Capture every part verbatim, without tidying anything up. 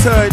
Priesthood,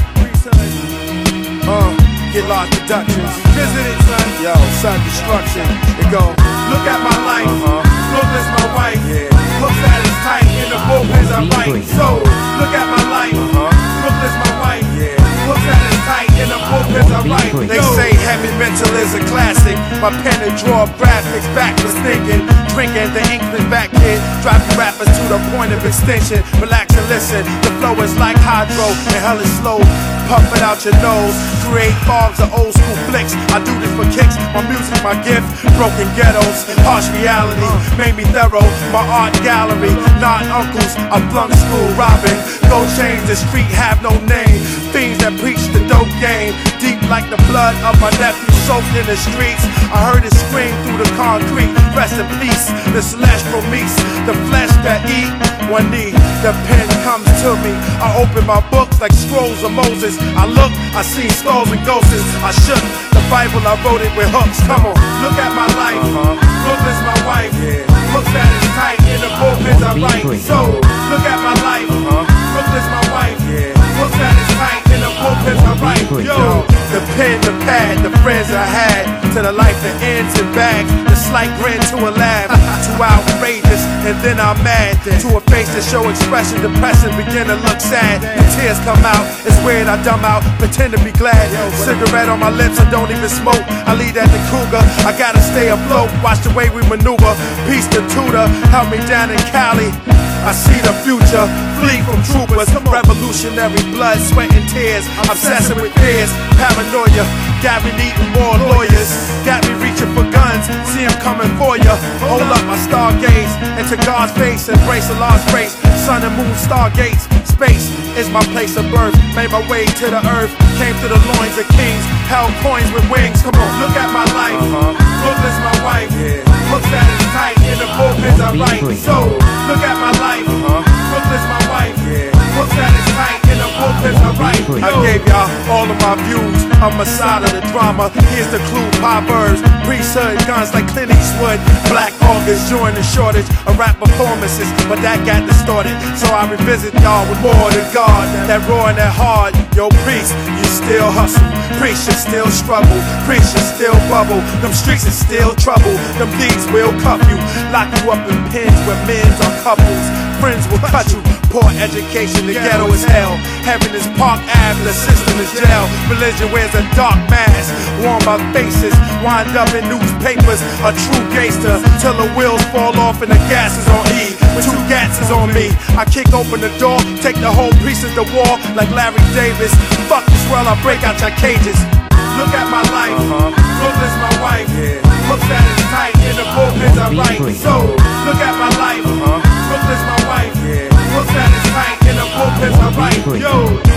uh, Get Lost Productions. Visit it, son. Yo, Son Destruction. It go. Look at my life. Uh-huh. Look, that's my wife. Yeah. Look that is tight. In the bullpens I write. So, look at my life. Uh-huh. Look, that's my wife. Yeah. Look that is tight. In the bullpens I write. They Yo. say heavy mental is a classic. My pen and draw graphics, backwards thinking. Drinking the Inkman back kid. Driving rappers to the point of extension. Relax and listen. The flow is like hydro and hell is slow. Pump it out your nose. Create fogs of old school flicks. I do this for kicks. My music, my gift. Broken ghettos. Harsh reality. Made me thorough. My art gallery. Not uncles. I flung school robbing. Go change the street. Have no name. Fiends that preach the dope game. Deep like the blood of my nephew soaked in the streets. I heard it scream through the concrete. Rest in peace. The celestial meats. The flesh that eat. One knee. The pen comes to me. I open my books like scrolls of Moses. I look, I see skulls and ghosts. I shook the Bible, I wrote it with hooks. Come on, look at my life. Uh-huh. Look, that's my wife. Yeah. Look, that is tight. In the bullpens I write. So, look at my life. Uh-huh. Look, that's my wife. Yeah. Look, that is tight. In the bullpens I write. Yo, Yo, the pen, the pad, the friends I had. To the life that ends in bags. The slight grin to a laugh. Too outrageous, and then I'm mad. To a face that show expression, depressing, begin to look sad. The tears come out, it's weird, I dumb out, pretend to be glad. Cigarette on my lips, I don't even smoke. I leave that to Cougar, I gotta stay afloat. Watch the way we maneuver. Peace to Tudor, help me down in Cali. I see the future, flee from troopers. Revolutionary blood, sweat and tears. Obsessing with fears, paranoia. Got me needing more lawyers. Got me reaching for guns, see them coming for ya. Hold up my stargaze, into God's face. Embrace a large race, sun and moon stargates. Space is my place of birth. Made my way to the earth, came to the loins of kings. Held coins with wings, come on. Look at my life. Uh-huh. Look, that's my wife. Yeah. Look, that is tight. In the bullpens I write. So, look at my life. Uh-huh. Look, that's my wife. Yeah. Look, that is tight. In the bullpens I write. I gave y'all all of my views. I'm a side of the drama. Here's the clue, Proverbs. Priesthood, guns like Clint Eastwood. Black August during the shortage of rap performances, but that got distorted. So I revisit y'all with more than God. That raw and that hard. Yo, priest, you still hustle. Priest, you still struggle. Priest, you still bubble. Them streets is still trouble. Them deeds will cuff you. Lock you up in pens where men's are couples. Friends will cut you. Poor education, the ghetto is hell. Heaven is Park Avenue, the system is jail. Religion wears a dark mask, worn by faces. Wind up in newspapers, a true gangster. Till the wheels fall off and the gas is on E. With two gats is on me. I kick open the door, take the whole piece of the wall like Larry Davis. Fuck this world, I break out your cages. Look at my life. Uh-huh. Look, that's my wife. Yeah. Look, that is tight. In the bullpens I write. So, look at my life. Uh-huh. Look, that's my wife. Yeah. Look, that is tight. In the bullpens I write. Yo.